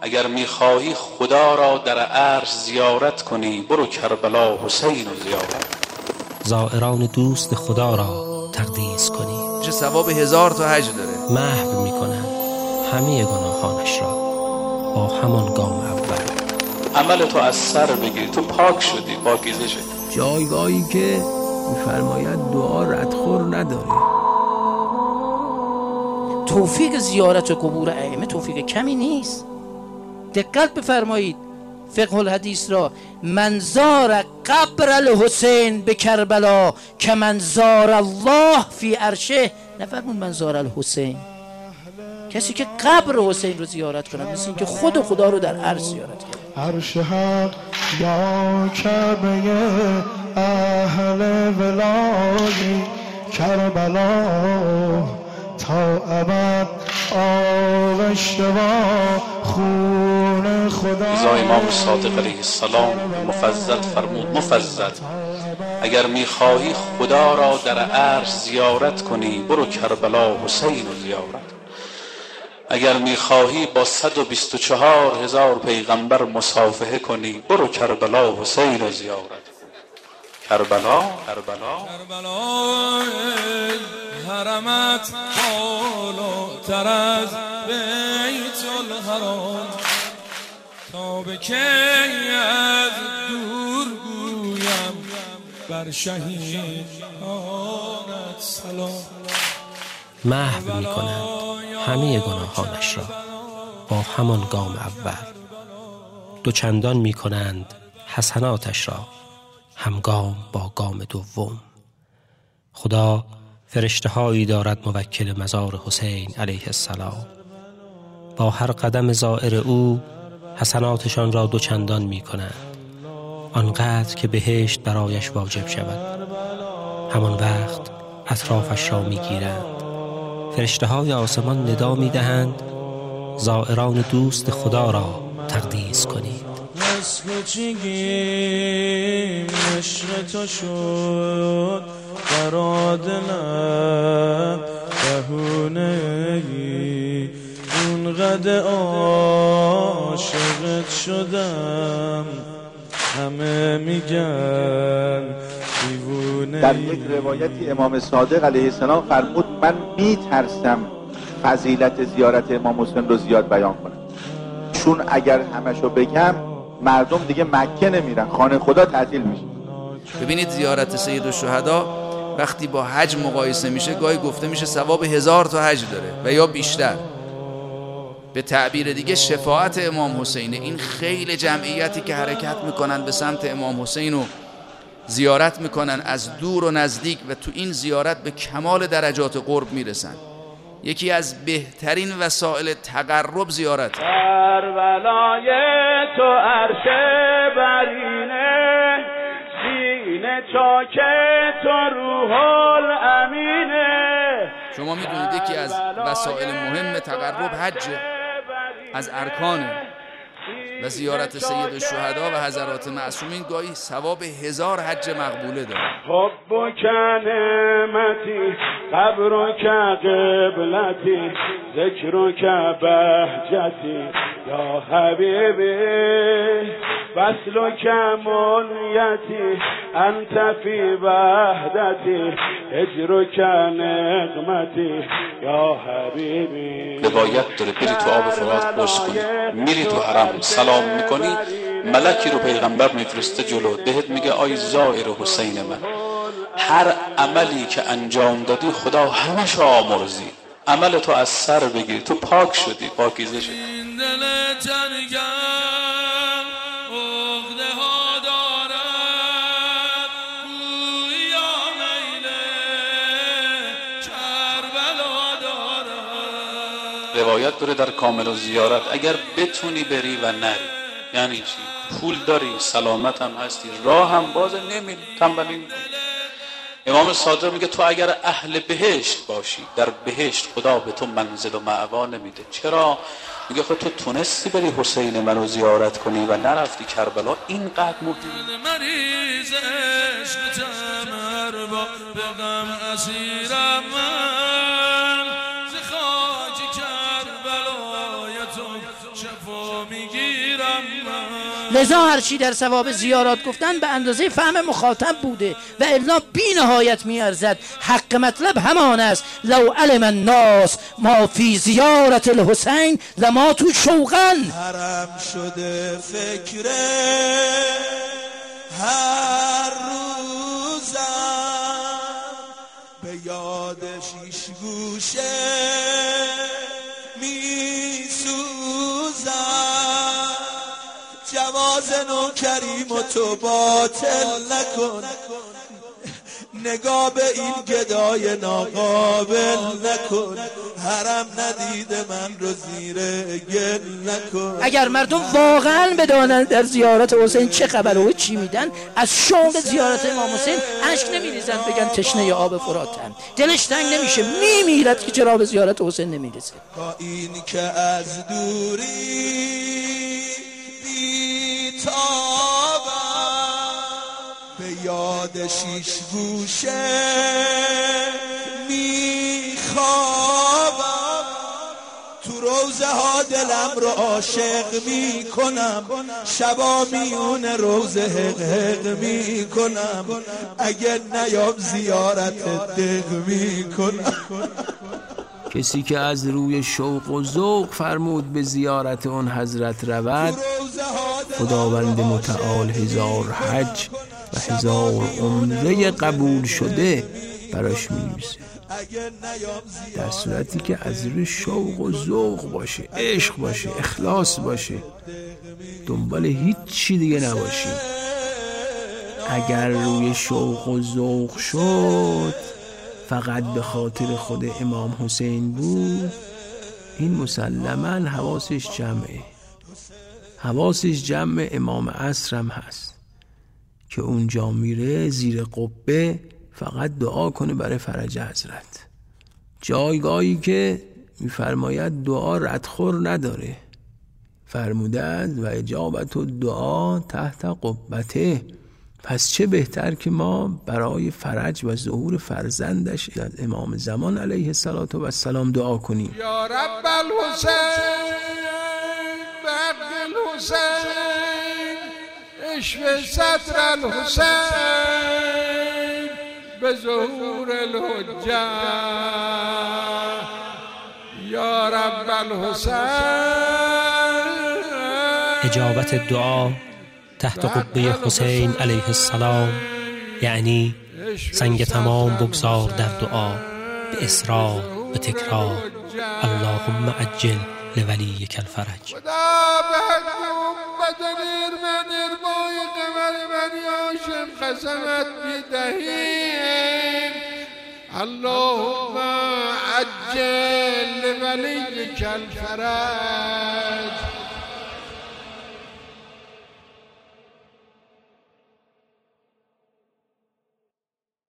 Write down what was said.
اگر میخواهی خدا را در عرش زیارت کنی برو کربلا حسین رو زیارت. زائران دوست خدا را تقدیس کنی چه ثواب 1000 تا حج داره. محو میکنند همه گناهانش را با همان گام اول. عمل تو از سر بگیر، تو پاک شدی، پاکیزه شدی. جایگاهی که می‌فرماید دعا ردخور نداره. توفیق زیارت و قبور ائمه توفیق کمی نیست. دقت بفرمایید فقه الحدیث را، من زار قبر الحسین به کربلا که من زار الله فی عرشه، نفرمون من زار الحسین. کسی که قبر حسین رو زیارت کنه مثل این که خود خدا رو در عرش زیارت کنه. عرش حق یا کعبه اهل ولایی کربلا تا ابد آغشته با خون خدا. ازا امام صادق علیه السلام مفضل فرمود مفضل اگر میخواهی خدا را در عرش زیارت کنی برو کربلا حسین رو زیارت. اگر میخواهی با 124,000 پیغمبر مصافحه کنی برو کربلا حسین رو زیارت. کربلا حرمت بالاتر از بیت الحرام تا به کی از دور گویم بر شهیدانت سلام. محو میکنند همه گناهانش را با همان گام اول. دوچندان میکنند حسناتش را همگام با گام دوم. خدا فرشته‌هایی دارد موکل مزار حسین علیه السلام. با هر قدم زائر او حسناتشان را دوچندان میکنند آنقدر که بهشت برایش واجب شود. همان وقت اطرافش را میگیرند. فرشته‌های آسمان ندا میدهند زائران دوست خدا را تقدیس کنید. نسل چیگیم عشق تو شد برا دلم بهونه ای اونقدر عاشقت شدم همه میگن دیوونه. در یک روایتی امام صادق علیه السلام فرمود من میترسم فضیلت زیارت امام حسین رو زیاد بیان کنم، چون اگر همشو بگم مردم دیگه مکه نمیرن، خانه خدا تعطیل میشه. ببینید زیارت سید الشهدا وقتی با حج مقایسه میشه گاهی گفته میشه ثواب 1000 تا حج داره و یا بیشتر. به تعبیر دیگه شفاعت امام حسینه. این خیلی جمعیتی که حرکت میکنن به سمت امام حسین و زیارت میکنن از دور و نزدیک و تو این زیارت به کمال درجات قرب میرسن. یکی از بهترین وسایل تقرب زیارت. کربلای تو عرش برینه سینه چاک تو روح الامینه. شما میدونید یکی از وسایل مهم تقرب حجه، از ارکانه و زیارت سید الشهدا و حضرات معصومین گاهی ثواب 1000 حج مقبوله داره. حبک نعمتی قبرک قبلتی ذکرک بهجتی یا حبیبی وصلک منیتی انت فی وحدتی هجرک نقمتی یا حبیبی. روایت داره بری تو آب فرات غسل کنی، میری تو حرم سلام میکنی، ملکی رو پیغمبر میفرسته جلو بهت میگه آی زائر حسین من، هر عملی که انجام دادی خدا همش آمرزی. عمل تو از سر بگیر، تو پاک شدی، پاکیزه شدی. روایت داره در کامل و زیارت اگر بتونی بری و نری، یعنی چی؟ پول داری، سلامت هم هستی، راه هم بازه، نمیری، تنبلی میکنی. امام صادق میگه تو اگر اهل بهشت باشی در بهشت خدا به تو منزل و مأوا نمیده. چرا؟ میگه خود تو تونستی بری حسین منو زیارت کنی و نرفتی کربلا. اینقدر مهم مریض عشق تمر با بغم اسیرم من ز خاک کربلای تو شفا میگیرم لذا هر چی در ثواب زیارات گفتن به اندازه فهم مخاطب بوده و الا بی نهایت میارزد. حق مطلب همان است لو علم الناس ما فی زیارت الحسین لما تو شوقا. حرم شده فکر هر روزم به یاد شیش گوشه میسوزم. جواز نوکریم و تو باطل نکن، نگاه به این گدای ناقابل نکن. حرم ندیده من رو زیر گل نکن. اگر مردم واقعا بدانند در زیارت حسین چه خبره و چی میدن، از شوق زیارت امام حسین اشک نمیریزن بگن تشنه آب فراتن، دلش تنگ نمیشه، میمیرد که چرا به زیارت حسین نمیرسه. با این که از دوری بی‌تابم به یاد شیش گوشه میخوابم. تو روزه ها دلم رو عاشق میکنم، شبا میون روزه حق حق میکنم. اگه نیام زیارت دق میکنم. کسی که از روی شوق و ذوق فرمود به زیارت آن حضرت رود، خداوند متعال هزار حج و هزار عمره قبول شده براش می‌نویسه. در صورتی که از روی شوق و ذوق باشه، عشق باشه، اخلاص باشه، دنبال هیچ چی دیگه نباشی. اگر روی شوق و ذوق شد فقط به خاطر خود امام حسین بود، این مسلماً حواسش جمعه. حواسش جمع امام عصر هم هست که اونجا میره زیر قبه فقط دعا کنه برای فرج حضرت. جایگاهی که میفرماید دعا ردخور نداره، فرمودند و اجابت دعا تحت قبته. پس چه بهتر که ما برای فرج و ظهور فرزندش امام زمان علیه السلام دعا کنیم. یا رب الحسین بحق الحسین اشف صدر الحسین به ظهور الحجه یا رب الحسین. اجابت دعا تحت قبه حسین علیه السلام یعنی سنگ تمام بگذار در دعا به اصرار و تکرار. اللهم عجل لولیک الفرج. خدا بحکم بدنیر من اربای قمر من یاشم قسمت بدهیم. اللهم عجل لولیک الفرج.